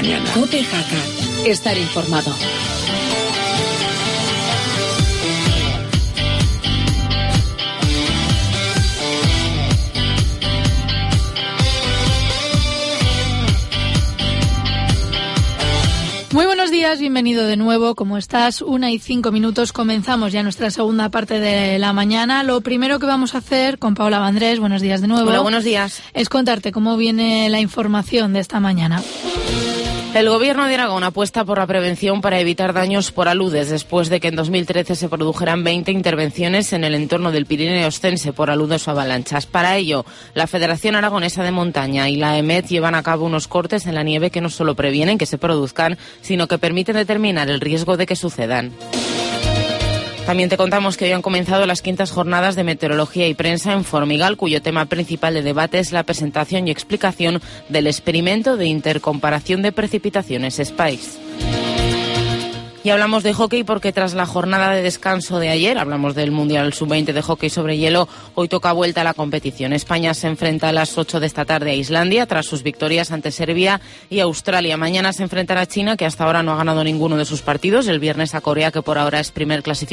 mañana. COPE Jaca. Estar informado. Muy buenos días, bienvenido de nuevo. ¿Cómo estás? 1:05. Comenzamos ya nuestra segunda parte de la mañana. Lo primero que vamos a hacer con Paula Vandrés, buenos días de nuevo. Hola, buenos días. Es contarte cómo viene la información de esta mañana. El Gobierno de Aragón apuesta por la prevención para evitar daños por aludes, después de que en 2013 se produjeran 20 intervenciones en el entorno del Pirineo Ostense por aludes o avalanchas. Para ello, la Federación Aragonesa de Montaña y la EMET llevan a cabo unos cortes en la nieve que no solo previenen que se produzcan, sino que permiten determinar el riesgo de que sucedan. También te contamos que hoy han comenzado las 5ª jornadas de meteorología y prensa en Formigal, cuyo tema principal de debate es la presentación y explicación del experimento de intercomparación de precipitaciones SPICE. Y hablamos de hockey porque tras la jornada de descanso de ayer, hablamos del Mundial Sub-20 de hockey sobre hielo, hoy toca vuelta a la competición. España se enfrenta a las 8 de esta tarde a Islandia tras sus victorias ante Serbia y Australia. Mañana se enfrentará a China, que hasta ahora no ha ganado ninguno de sus partidos. El viernes a Corea, que por ahora es primer clasificado